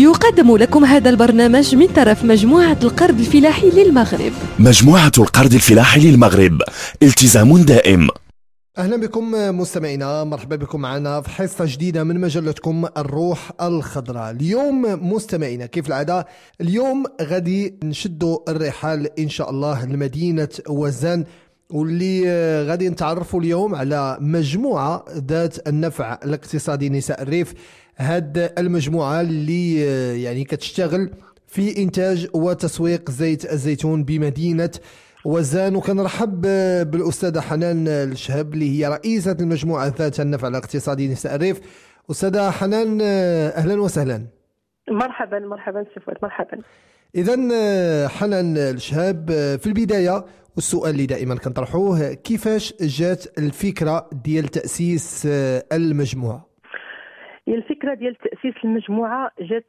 يقدم لكم هذا البرنامج من طرف مجموعة القرض الفلاحي للمغرب. مجموعة القرض الفلاحي للمغرب، التزام دائم. أهلا بكم مستمعينا، مرحبا بكم معنا في حصة جديدة من مجلتكم الروح الخضراء. اليوم مستمعينا كيف العادة اليوم غادي نشدوا الرحال إن شاء الله لمدينة وزان، واللي غادي نتعرفوا اليوم على مجموعة ذات النفع الاقتصادي نساء الريف. هاد المجموعة اللي يعني كتشتغل في إنتاج وتسويق زيت الزيتون بمدينة وزان. وكنرحب بالأستاذة حنان الشهاب اللي هي رئيسة المجموعة ذات النفع الاقتصادي نساء الريف. أستاذة حنان أهلا وسهلا. مرحبا سفوات، مرحبا. إذن حنان الشهاب، في البداية والسؤال اللي دائما كنطرحوه، كيفاش جات الفكرة ديال تأسيس المجموعة؟ الفكره ديال تاسيس المجموعه جات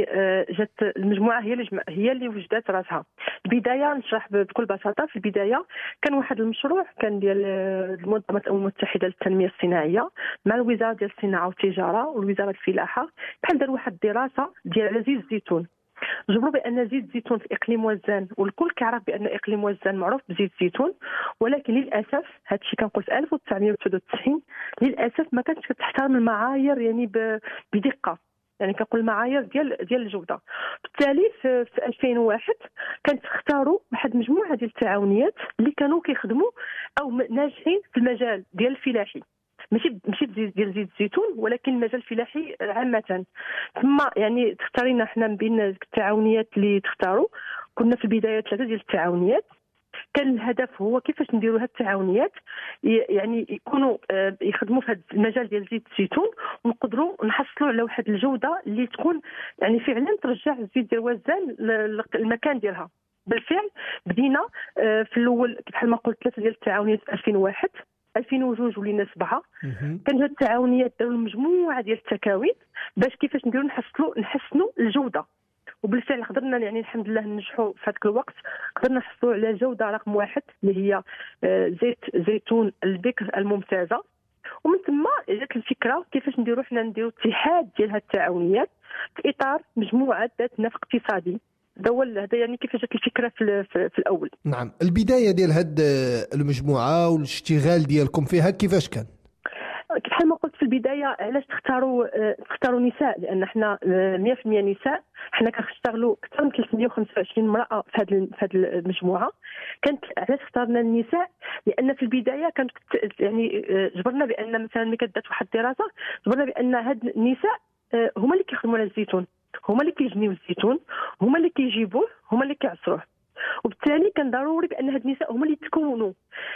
المجموعه هي اللي وجدت راسها. البدايه نشرح بكل بساطه. في البدايه كان واحد المشروع كان ديال المنظمه الامم المتحده للتنميه الصناعيه مع الوزاره ديال الصناعه والتجاره والوزاره الفلاحه، بحال دار واحد الدراسه ديال على زيت الزيتون. جبروا بان زيت الزيتون في اقليم وزان، والكل كيعرف بان اقليم وزان معروف بزيت الزيتون، ولكن للاسف هذا الشيء كنقول في 1999 للاسف ما كانتش كتحترم المعايير يعني بدقه، يعني كنقول المعايير ديال الجوده. بالتالي في 2001 كانت اختاروا واحد مجموعه ديال التعاونيات اللي كانوا كيخدموا او ناجحين في المجال ديال الفلاحي، ماشي ديال زيت الزيتون ولكن المجال الفلاحي عامه. ثم يعني اختارينا حنا من بين التعاونيات اللي تختاروا، كنا في البدايه 3 ديال التعاونيات. كان الهدف هو كيفاش نديروا هاد التعاونيات يعني يكونوا يخدموا في هذا المجال ديال زيت الزيتون، ونقدروا نحصلوا على واحد الجوده اللي تكون يعني فعلا ترجع الزيت ديال وزان للمكان ديالها. بالفعل بدينا في الاول بحال ما قلت 3 ديال التعاونيات في 2001 2002 ولينا 7. كان هاد التعاونيات داروا مجموعه ديال التكاوين باش كيفاش نديروا نحسنوا الجوده، وبالفعل قدرنا يعني الحمد لله ننجحوا في هذاك الوقت. قدرنا نحصلوا على جوده رقم 1 اللي هي زيت زيتون البكر الممتازه. ومن ثم جات الفكره كيفاش نديروا اتحاد ديال هاد التعاونيات في اطار مجموعه ذات نفع اقتصادي. هذا يعني كيفاش جات الفكره في الاول. نعم، البدايه ديال هاد المجموعه والاشتغال ديالكم فيها كيفاش كان؟ بحال ما قلت في البدايه، علاش تختاروا نساء؟ لان احنا 100% نساء. احنا كنشتغلوا اكثر من 325 امراه في هذه المجموعه. كانت علاش اختارنا النساء؟ لان في البدايه كانت يعني جبرنا بان مثلا ملي كدات واحد الدراسه جبرنا بان هاد النساء هما اللي كيخدموا على الزيتون، هما اللي كيجنيو الزيتون، هما اللي كيجيبوه، هما اللي كيعصروه. وبالتالي كان ضروري بان هاد النساء هما اللي يتكونوا.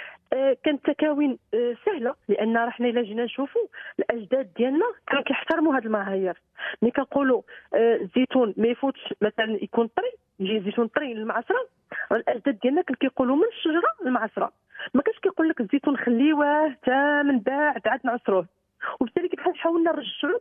كانت تكاوين سهله، لان راه حنا الا جينا نشوفوا الاجداد ديالنا كانوا كيحترموا هذه المعايير. ملي كنقولوا الزيتون ما يفوتش مثلا يكون طري، يجي الزيتون طري للمعصره، الاجداد ديالنا كانوا كيقولوا من الشجره للمعصره، ما كانش كيقول لك الزيتون خليوه حتى من بعد عاد نعصروه. وبالتالي بحال حاولنا نرجعوا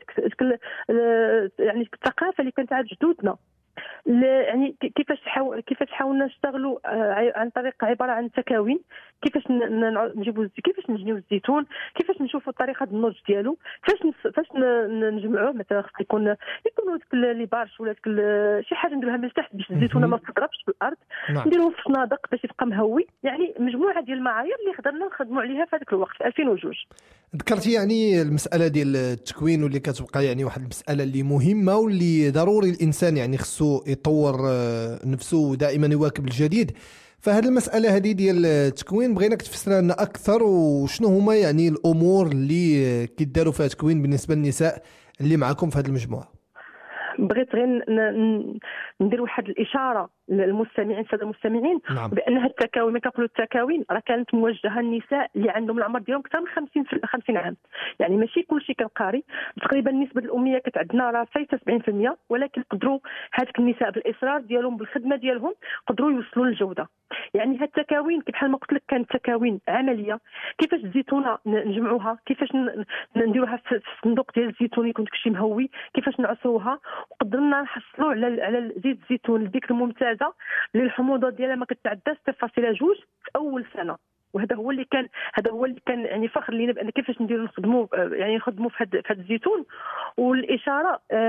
يعني الثقافه اللي كانت عند جدودنا. يعني كيفاش حاولنا نشتغلوا عن طريق عباره عن تكاوين، كيفاش نجيبوا كيفاش نجنيو الزيتون، كيفاش نشوفوا طريقه النضج ديالو، فاش نجمعوه. مثلا خص يكونوا داك لي بارش ولا شي حاجه نديروها من تحت باش الزيتونه ما تضربش في الارض. نعم. نديروه في صنادق باش يبقى مهوي. يعني مجموعه ديال المعايير اللي قدرنا نخدموا عليها في هذاك الوقت في 2002. ذكرتي يعني المسألة ديال التكوين، واللي كتبقى يعني واحد المسألة اللي مهمة واللي ضروري الإنسان يعني خصو يطور نفسه دائما يواكب الجديد. فهذه المسألة هذه ديال التكوين بغيناك تفسر لنا أكثر، وشنو هما يعني الأمور اللي كيداروا فيها تكوين بالنسبة للنساء اللي معكم في هذه المجموعة. بغيت غير ندير واحد الاشاره للمستمعين، الساده المستمعين. نعم. بان هاد التكاوين، ملي كنقولوا التكاوين راه كانت موجهه للنساء اللي عندهم العمر ديالهم اكثر من 50 عام. يعني ماشي كلشي كان قاري. تقريبا نسبه الاميه كانت عندنا راه فايته 70%، ولكن قدروا هذوك النساء بالاصرار ديالهم بالخدمه ديالهم قدروا يوصلوا للجوده. يعني هاد التكاوين بحال ما قلت لك كانت تكاوين عمليه. كيفاش الزيتونه نجمعوها، كيفاش نديروها في الصندوق ديال الزيتون يكون داكشي مهوي، كيفاش نعصروها. وقدرنا نحصلوا على زيت الزيتون البكر الممتازه اللي الحموضه ديالها ما كتعداش 0.2 في اول سنه. وهذا هو اللي كان يعني فخر لينا بان كيفاش نديروا نخدموا في هذا الزيتون. والاشاره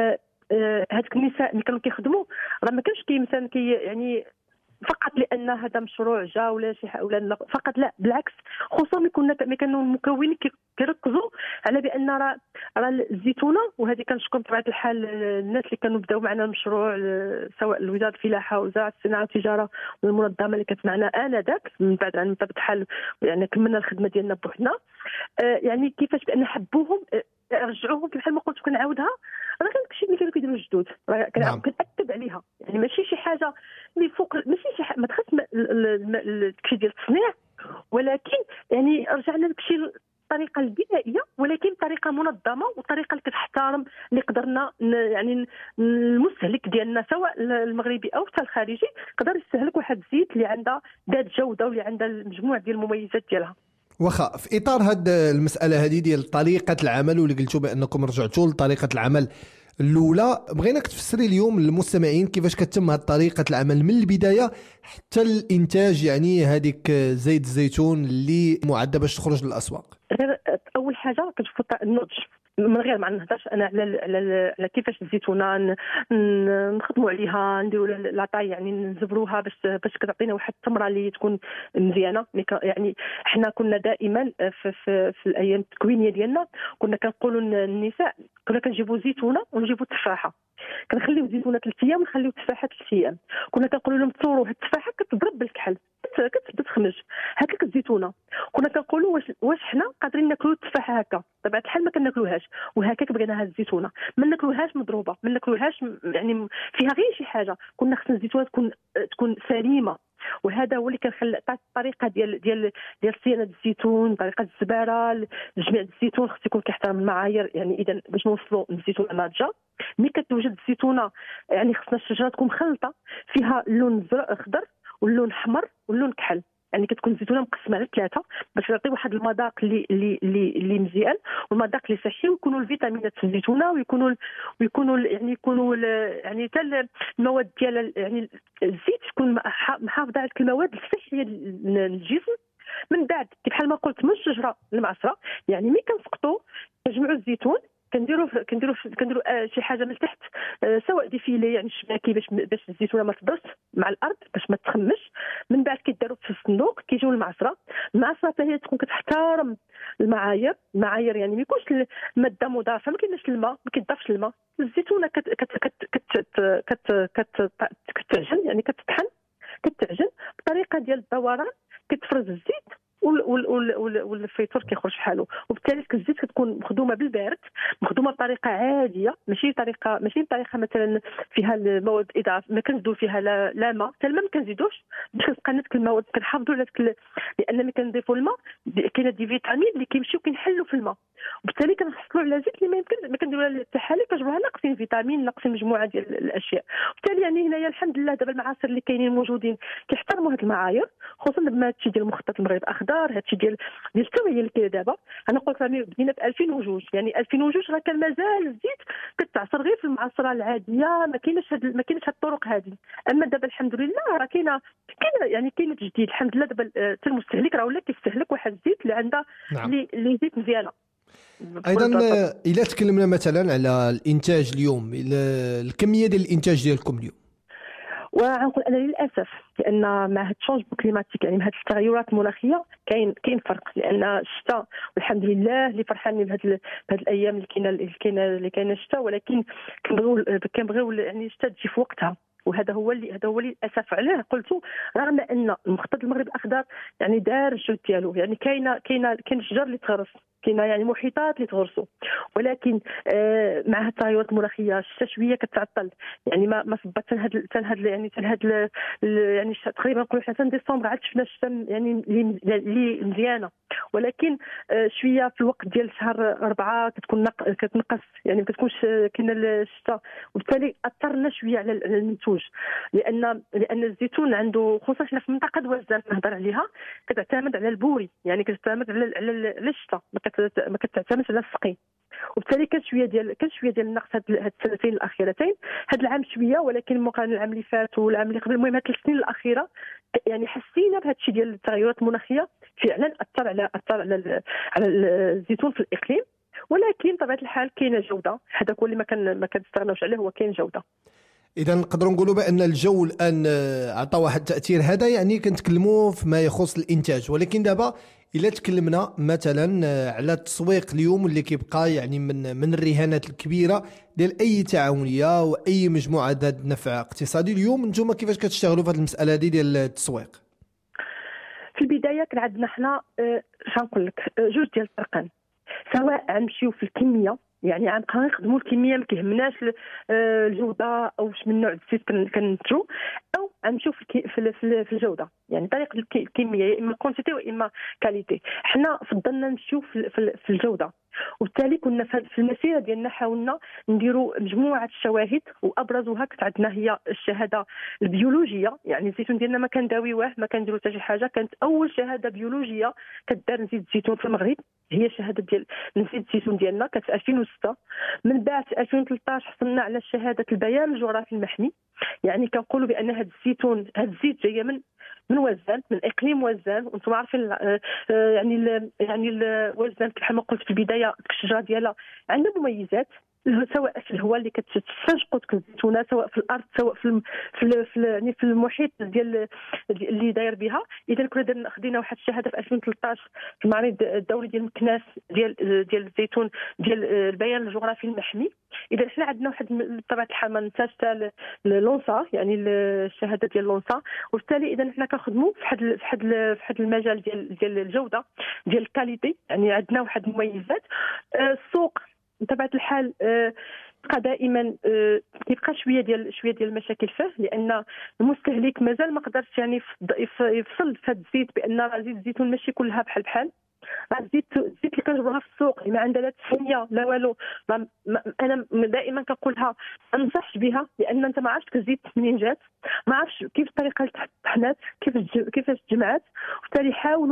هذوك النساء اللي كانوا كيخدموا راه ما كانش مثلا يعني فقط لان هذا مشروع جا ولا شي حاجه ولا فقط، لا بالعكس، خصوصا ملي كانوا المكونين كيركزوا على بان راه الزيتونه، وهذه كنشكر بطبيعه الحال الناس اللي كانوا بداوا معنا المشروع، سواء وزاره الفلاحه ووزاره الصناعه والتجاره والمنظمه اللي كانت معنا انذاك، من بعد عن بطبيعه الحال يعني كملنا الخدمه ديالنا بوحدنا. يعني كيفاش بان حبوهم، رجعوهم بحال ما قلت كنعاودها، راه كان داكشي اللي كانوا كيديروا الجدود، راه كنأكد عليها، يعني ماشي شي حاجه اللي فوق، ماشي شي حاجه ما دخلش داكشي ديال التصنيع، ولكن يعني رجعنا لداكشي الطريقه البدائيه، ولكن طريقه منظمه وطريقه اللي كتحترم اللي قدرنا يعني المستهلك ديالنا سواء المغربي او حتى الخارجي قدر يستهلك واحد الزيت اللي عندها ذات جوده واللي عندها مجموعه ديال المميزات ديالها. واخا في اطار هاد المساله هذه ديال طريقه العمل، واللي قلتوا بانكم رجعتوا لطريقه العمل الاولى، بغيناك تفسري اليوم للمستمعين كيفاش كتتم هاد طريقه العمل من البدايه حتى الانتاج، يعني هذيك زيت الزيتون اللي معده باش تخرج للاسواق. غير اول حاجه كتشوفوا النضج، من غير ما نهضرش انا على كيفاش الزيتونه نخدموا عليها، نديروا لاطاي يعني نزبروها باش كتعطينا واحد الثمره اللي تكون مزيانه. يعني حنا كنا دائما في الايام التكوينيه ديالنا كنا كنقولوا للنساء، كنا كنجيبوا زيتونه ونجيبوا تفاحه، كنخليو الزيتونه 3 ايام ونخليو التفاحه 3 ايام، كنا كنقولوا لهم تصوروا هاد التفاحه كتضرب بالكحل كتبدا تخمج، هاد لك الزيتونه كنا كنقولوا واش حنا قادرين ناكلوا التفاحه هكا، طبعا الحال ما كناكلوهاش، وهكاك بغينا هاد الزيتونه ما ناكلوهاش مضروبه، ما ناكلوهاش يعني فيها غير شي حاجه، كنا خصنا الزيتونه تكون سليمه، وهذا هو اللي كنخلي الطريقه ديال صيانه الزيتون، طريقه الزباره، جميع الزيتون خص يكون كيحترم المعايير. يعني اذا باش نوصلوا للزيتونه ناضجه، ملي كتوجد الزيتونه يعني خصنا الشجره تكون مخلطه فيها اللون اخضر واللون احمر واللون كحل، يعني كتكون الزيتونه مقسمه على 3 باش تعطي واحد المذاق اللي مزيان والمذاق اللي صحي، ويكونوا الفيتامينات في الزيتونه ويكونوا يعني حتى المواد ديال يعني الزيت تكون محافظه على المواد الصحيه للجسم. من بعد بحال ما قلت من الشجره للمعصره، يعني ملي كنسقطوا كنجمعوا الزيتون كنديروا شي حاجه من تحت، سواء ديفيلي يعني شباكي باش الزيتونه ما تضرش مع الارض باش ما تخمش. من بعد كيداروا في الصندوق كيجيو المعصره حتى هي تكون كتحترم المعايير يعني ما يكونش الماده مضافه، ما كايناش الماء، ما كيضافش الماء، الزيتونه كتعجن يعني كتعجن بطريقه ديال الدوران، كتفرز الزيت والفيتور كيخرج بحالو، وبالتالي الزيت كتكون مخدومه بالبارد، مخدومه بطريقه عاديه، ماشي بطريقه مثلا فيها المواد اضافيه، ما كنزيدوا فيها لا ماء، حتى الماء ما كنزيدوش باش كتبقى لنا المواد، كنحافظوا على لان ملي كنضيفوا الماء كاينه دي فيتامين اللي كيمشيو كينحلوا في الماء، وبالتالي كنحصلوا على زيت اللي ما كنديروها حتى حاله كنجبروها ناقصين فيتامين، ناقصين مجموعه ديال الاشياء. وبالتالي يعني هنايا الحمد لله دابا المعاصر اللي كاينين موجودين كيحترموا هذه المعايير، خصوصا دابا هادشي ديال مخطط المغرب اخضر، هادشي ديال التوعيه اللي كاينه دابا. انا قلت راه بدينا في 2002، يعني 2002 راه كان مازال الزيت كتعصر غير في المعصره العاديه، ما كاينش هاد الطرق هذه. اما دابا الحمد لله راه كاينه تجديد الحمد لله. دابا حتى المستهلك راه ولا كيستهلك واحد الزيت اللي عندها اللي زيت مزيانه. ايضا الا تكلمنا مثلا على الانتاج اليوم، الكميه ديال الانتاج ديالكم اليوم، وغنقول انا للاسف لان مع هاد الشونجمون كليماتيك يعني مع هاد التغيرات المناخيه كاين فرق، لان الشتاء والحمد لله اللي فرحانين بهاد الايام اللي كاينه الشتاء، ولكن كنبغيو يعني الشتاء تجي في وقتها، وهذا هو اللي للاسف عليه قلت، رغم ان المخطط المغرب الاخضر يعني دار الجهد ديالو، يعني كاين شجر اللي تغرس، كاينه يعني محيطات اللي تغرسوا، ولكن مع التغيرات المناخيه الشتاء شويه كتعطل، يعني ما صبت يعني تقريبا نقولوا حتى ديسمبر عاد شفنا الشتاء يعني اللي مزيانه، ولكن شويه في الوقت ديال شهر 4 كتنقص، يعني ما كتكونش كاينه الشتاء، وبالتالي اثرنا شويه على المنتوج، لان الزيتون عنده، خصوصا حنا في منطقه دوازدان نهضر عليها، كتعتمد على البوري، يعني كتعتمد على الشتاء، ما كتعتمدش على السقي، وبالتالي كان شويه ديال النقص هاد السنتين الاخيرتين، هاد العام شويه، ولكن مقارنه العام اللي فات والعام اللي قبل، المهم هاد 3 سنين الاخيره يعني حسينا بهذا الشيء ديال التغيرات المناخيه فعلا اثر على الزيتون في الاقليم، ولكن بطبيعه الحال كاينه جوده، هذا هو اللي ما كنستغناوش عليه، هو كاين جوده. اذا نقدروا نقولوا بان الجو الان عطى واحد التاثير، هذا يعني كنتكلموا فيما يخص الانتاج. ولكن دابا الا تكلمنا مثلا على التسويق اليوم اللي كيبقى يعني من الرهانات الكبيره ديال اي تعاونيه واي مجموعه ذات نفع اقتصادي، اليوم نتوما كيفاش كتشتغلوا في هذه المساله ديال التسويق؟ في البدايه كان عندنا حنا شنقول لك جوج ديال الطرقان، سواء غنمشيو في الكميه، يعني غنبقاو نخدموا الكميه ما كيهمناش الجوده او واش من نوع الزيت كننتجو، او غنمشيو في الجوده، يعني طريقه الكميه يا اما كونتيتي واما كاليتي. حنا فضلنا نمشيو في الجوده، وبالتالي كنا في المسيره ديالنا حاولنا نديروا مجموعه الشواهد، وابرزها كانت عندنا هي الشهاده البيولوجيه. يعني الزيتون ديالنا ما كنداويوه، ما كنديروا حتى شي حاجه، كانت اول شهاده بيولوجيه كدار نزيد الزيتون في المغرب هي الشهاده ديال نزيد الزيتون ديالنا، كانت في 2006. من بعد 2013 حصلنا على شهاده البيان الجغرافي المحمي، يعني كنقولوا بان هذا الزيتون هذا الزيت جايه من وزان، من اقليم وزان. وانتم عارفين يعني وزان كما ما قلت في البدايه الشجره ديالها عندها مميزات، سواء في الهواء اللي كتستنشقوا ديك الزيتونه، سواء في الارض، سواء يعني في المحيط ديال اللي داير بها. اذا كنا خدينا واحد الشهاده في 2013 في المعرض الدولي ديال مكناس ديال الزيتون ديال البيان الجغرافي المحمي. اذا حنا عندنا واحد بطبيعه الحال ما ننساش حتى لونسا، يعني الشهاده ديال لونسا. وبالتالي اذا حنا كنخدموا في حد المجال ديال الجوده ديال الكاليتي، يعني عندنا واحد المميزات. السوق بطبيعه الحال بقى دائما كيبقى شويه ديال المشاكل فيه، لان المستهلك مازال ما قدرش يعني يفصل في هذا الزيت بان راه زيت الزيتون ماشي كلها بحال الزيت اللي كنجبرها في السوق اللي ما عندها لا تسميه لا والو. انا دائما كنقولها ما ننصحش بها، لان انت ما عرفتش الزيت منين جات، ما عرفتش كيف الطريقه اللي طحنات، كيفاش تجمعات. وبالتالي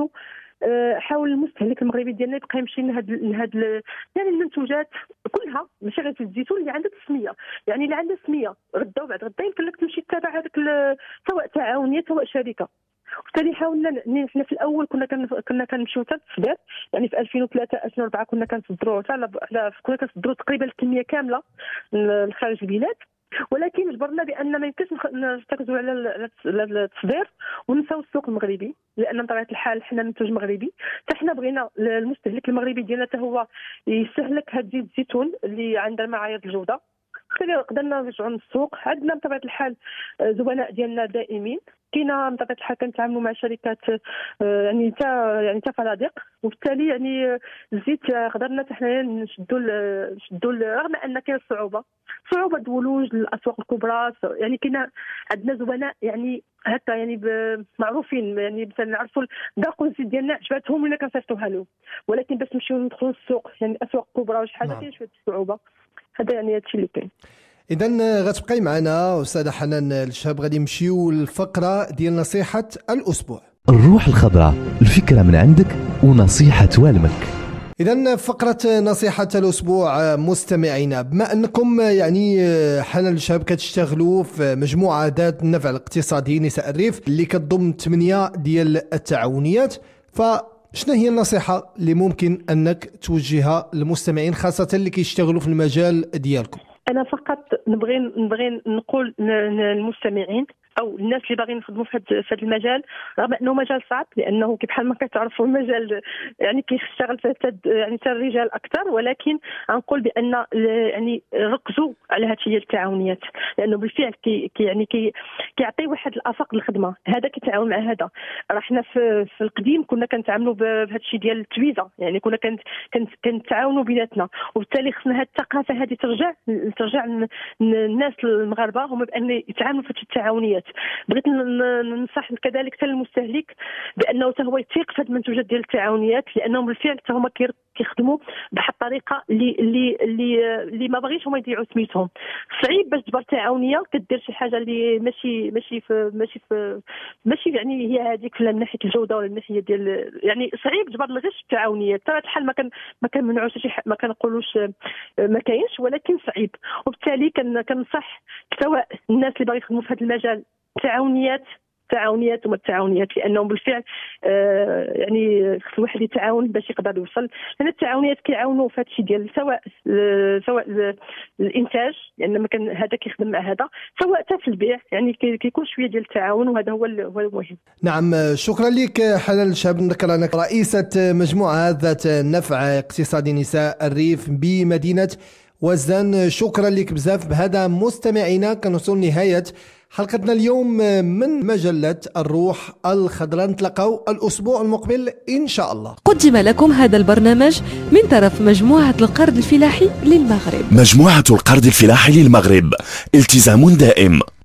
حاول المستهلك المغربي ديالنا يبقى يمشي لهاد يعني المنتوجات كلها، ماشي غير الزيتون اللي عندها تسميه. يعني اللي عندها تسميه غدا وبعد غدا يمكن لك تمشي تتابع هذاك سواء تعاونيه سواء شركه. وبالتالي حاولنا حنا في الاول كنا كنمشيو حتى للتصدير، يعني في 2003 2004 كنا كنصدروا تقريبا الكميه كامله لخارج البلاد. ولكن جبرنا بان ما يمكنش نركزوا على التصدير ونساو السوق المغربي، لان بطبيعه الحال حنا منتوج مغربي، حتى حنا بغينا المستهلك المغربي ديالنا حتى هو يستهلك هاد زيت الزيتون اللي عندها معايير الجوده. قدرنا نرجعوا للسوق. عندنا بطبيعه الحال زبناء ديالنا دائمين، كاينه بطبيعه الحال كنتعاملوا مع شركات يعني تا فنادق. وبالتالي يعني الزيت قدرنا حتى نشدوا رغم ان كاين صعوبه الولوج للاسواق الكبرى. يعني كاينه عندنا زبناء يعني حتى يعني معروفين، يعني مثلا نعرفوا ذاقوا الزيت ديالنا عجبتهم ولا كنصيفطوها لهم، ولكن باش نمشيو ندخلوا السوق يعني الاسواق الكبرى وشي حاجه كاين شويه صعوبه. هذا يعني هادشي اللي كاين. اذا غتبقاي معنا استاذه حنان الشهاب، غادي نمشيو للفقره ديال نصيحه الاسبوع. الروح الخضراء، الفكره من عندك ونصيحه والمك. إذا فقرة نصيحة الأسبوع مستمعينا، بما أنكم يعني حنان الشهاب كتشتغلوا في مجموعة ذات النفع الاقتصادي نساء الريف اللي كتضم 8 ديال التعاونيات، فشنو هي النصيحة اللي ممكن أنك توجهها للمستمعين خاصة اللي كيشتغلوا في المجال ديالكم؟ أنا فقط نبغي نقول للمستمعين او الناس اللي باغيين يخدموا في هذا المجال، رغم انه مجال صعب، لانه بحال ما كتعرفوا المجال يعني كيشتغل فيه يعني حتى الرجال اكثر، ولكن غنقول بان يعني ركزوا على هذه التعاونيات، لانه بالفعل كيعطي واحد الافاق للخدمه. هذا كيتعاون مع هذا. راه حنا في القديم كنا كنتعاملوا بهذا الشيء ديال التويزه، يعني كنا كنتعاونوا بيناتنا، وبالتالي خصنا هذه الثقافه هذه ترجع الناس المغاربه هما بان يتعاملوا في التعاونيات. بغيت ننصح كذلك حتى المستهلك بانه حتى هو يثيق في هذه المنتوجات ديال التعاونيات، لانهم بالفعل حتى هما كيخدموا بواحد الطريقه اللي ما باغيش هما يضيعوا سميتهم. صعيب باش تجبر تعاونيه كدير شي حاجه اللي ماشي يعني هي هذيك من ناحيه الجوده ولا من ناحيه ديال، يعني صعيب تجبر الغش التعاونيه. بطبيعه الحال ما كنمنعوش شي ما كنقولوش ما كاينش، ولكن صعيب. وبالتالي كنصح سواء الناس اللي باغي يخدموا في هذا المجال تعاونيات التعاونيات وما التعاونيات، لانهم بالفعل يعني خص الواحد يتعاون باش يقدر يوصل، لان التعاونيات كيعاونوا في هذا الشيء ديال سواء الانتاج، لان ما كان هذا كيخدم مع هذا، سواء حتى في البيع، يعني كيكون شويه ديال التعاون، وهذا هو المهم. نعم، شكرا لك حلال شاب. نذكر انك رئيسة مجموعة ذات نفع اقتصادي نساء الريف بمدينة وزان. شكرا لك بزاف. بهذا مستمعينا كنوصل نهاية حلقتنا اليوم من مجلة الروح الخضراء. نتلاقاو الأسبوع المقبل إن شاء الله. قدم لكم هذا البرنامج من طرف مجموعة القرض الفلاحي للمغرب. مجموعة القرض الفلاحي للمغرب، التزام دائم.